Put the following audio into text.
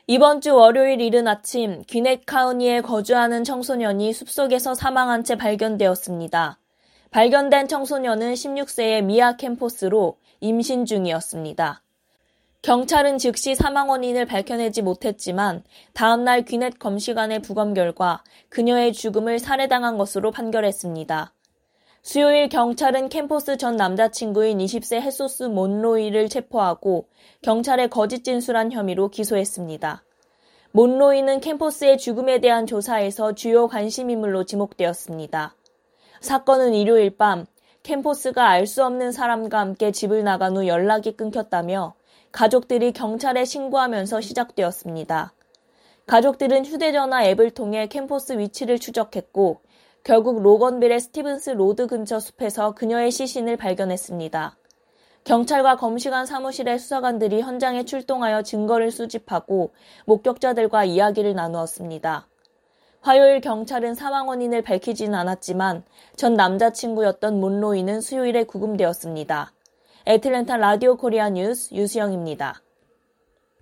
이번 주 월요일 이른 아침 귀넷 카운티에 거주하는 청소년이 숲속에서 사망한 채 발견되었습니다. 발견된 청소년은 16세의 미아 캠포스로 임신 중이었습니다. 경찰은 즉시 사망 원인을 밝혀내지 못했지만 다음날 귀넷 검시관의 부검 결과 그녀의 죽음을 살해당한 것으로 판결했습니다. 수요일 경찰은 캠포스 전 남자친구인 20세 헤소스 몬로이를 체포하고 경찰에 거짓 진술한 혐의로 기소했습니다. 몬로이는 캠포스의 죽음에 대한 조사에서 주요 관심인물로 지목되었습니다. 사건은 일요일 밤 캠포스가 알 수 없는 사람과 함께 집을 나간 후 연락이 끊겼다며 가족들이 경찰에 신고하면서 시작되었습니다. 가족들은 휴대전화 앱을 통해 캠포스 위치를 추적했고 결국 로건빌의 스티븐스 로드 근처 숲에서 그녀의 시신을 발견했습니다. 경찰과 검시관 사무실의 수사관들이 현장에 출동하여 증거를 수집하고 목격자들과 이야기를 나누었습니다. 화요일 경찰은 사망 원인을 밝히지는 않았지만 전 남자친구였던 몬로이는 수요일에 구금되었습니다. 애틀랜타 라디오 코리아 뉴스 유수영입니다.